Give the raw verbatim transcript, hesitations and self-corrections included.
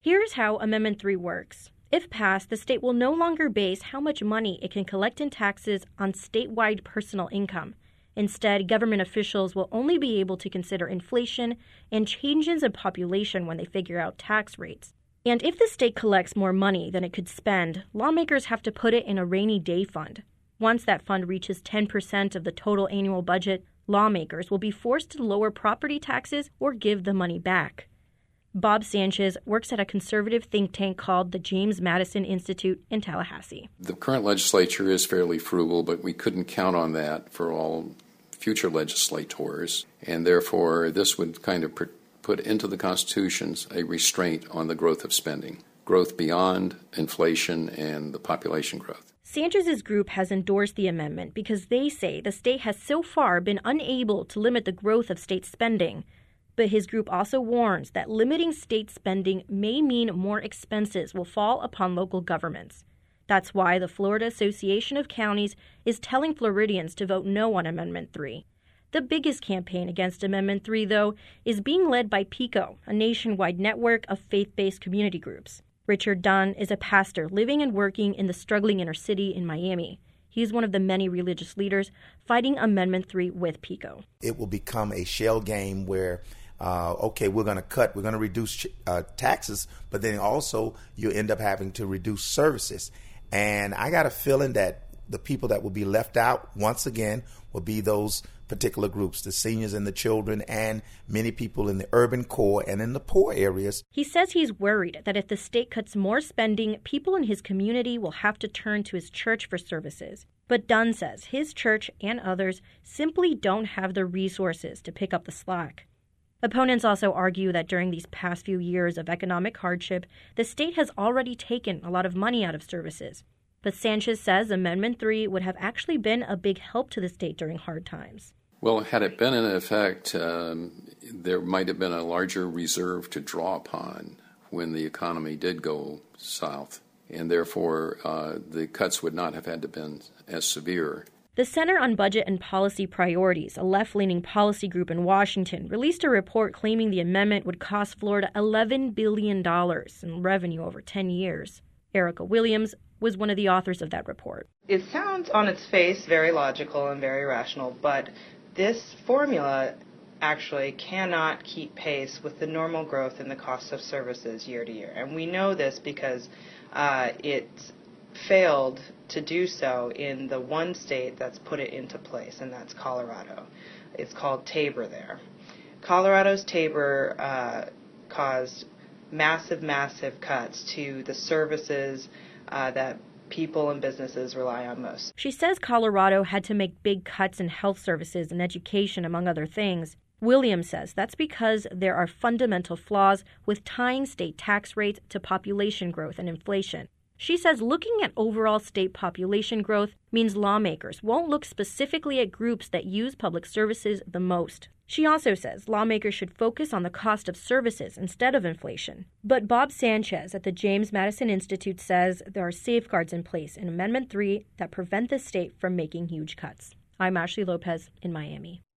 Here's how Amendment three works. If passed, the state will no longer base how much money it can collect in taxes on statewide personal income. Instead, government officials will only be able to consider inflation and changes in population when they figure out tax rates. And if the state collects more money than it could spend, lawmakers have to put it in a rainy day fund. Once that fund reaches ten percent of the total annual budget, lawmakers will be forced to lower property taxes or give the money back. Bob Sanchez works at a conservative think tank called the James Madison Institute in Tallahassee. The current legislature is fairly frugal, but we couldn't count on that for all future legislators, and therefore this would kind of put into the Constitution a restraint on the growth of spending, growth beyond inflation and the population growth. Sanchez's group has endorsed the amendment because they say the state has so far been unable to limit the growth of state spending. But his group also warns that limiting state spending may mean more expenses will fall upon local governments. That's why the Florida Association of Counties is telling Floridians to vote no on Amendment three. The biggest campaign against Amendment three, though, is being led by PICO, a nationwide network of faith-based community groups. Richard Dunn is a pastor living and working in the struggling inner city in Miami. He's one of the many religious leaders fighting Amendment three with PICO. It will become a shell game where Uh, okay, we're going to cut, we're going to reduce uh, taxes, but then also you end up having to reduce services. And I got a feeling that the people that will be left out, once again, will be those particular groups, the seniors and the children, and many people in the urban core and in the poor areas. He says he's worried that if the state cuts more spending, people in his community will have to turn to his church for services. But Dunn says his church and others simply don't have the resources to pick up the slack. Opponents also argue that during these past few years of economic hardship, the state has already taken a lot of money out of services. But Sanchez says Amendment three would have actually been a big help to the state during hard times. Well, had it been in effect, um, there might have been a larger reserve to draw upon when the economy did go south, and therefore uh, the cuts would not have had to been as severe. The Center on Budget and Policy Priorities, a left-leaning policy group in Washington, released a report claiming the amendment would cost Florida eleven billion dollars in revenue over ten years. Erica Williams was one of the authors of that report. It sounds on its face very logical and very rational, but this formula actually cannot keep pace with the normal growth in the cost of services year to year. And we know this because uh, it failed to do so in the one state that's put it into place, and that's Colorado. It's called Tabor there. Colorado's Tabor uh, caused massive, massive cuts to the services uh, that people and businesses rely on most. She says Colorado had to make big cuts in health services and education, among other things. Williams says that's because there are fundamental flaws with tying state tax rates to population growth and inflation. She says looking at overall state population growth means lawmakers won't look specifically at groups that use public services the most. She also says lawmakers should focus on the cost of services instead of inflation. But Bob Sanchez at the James Madison Institute says there are safeguards in place in Amendment three that prevent the state from making huge cuts. I'm Ashley Lopez in Miami.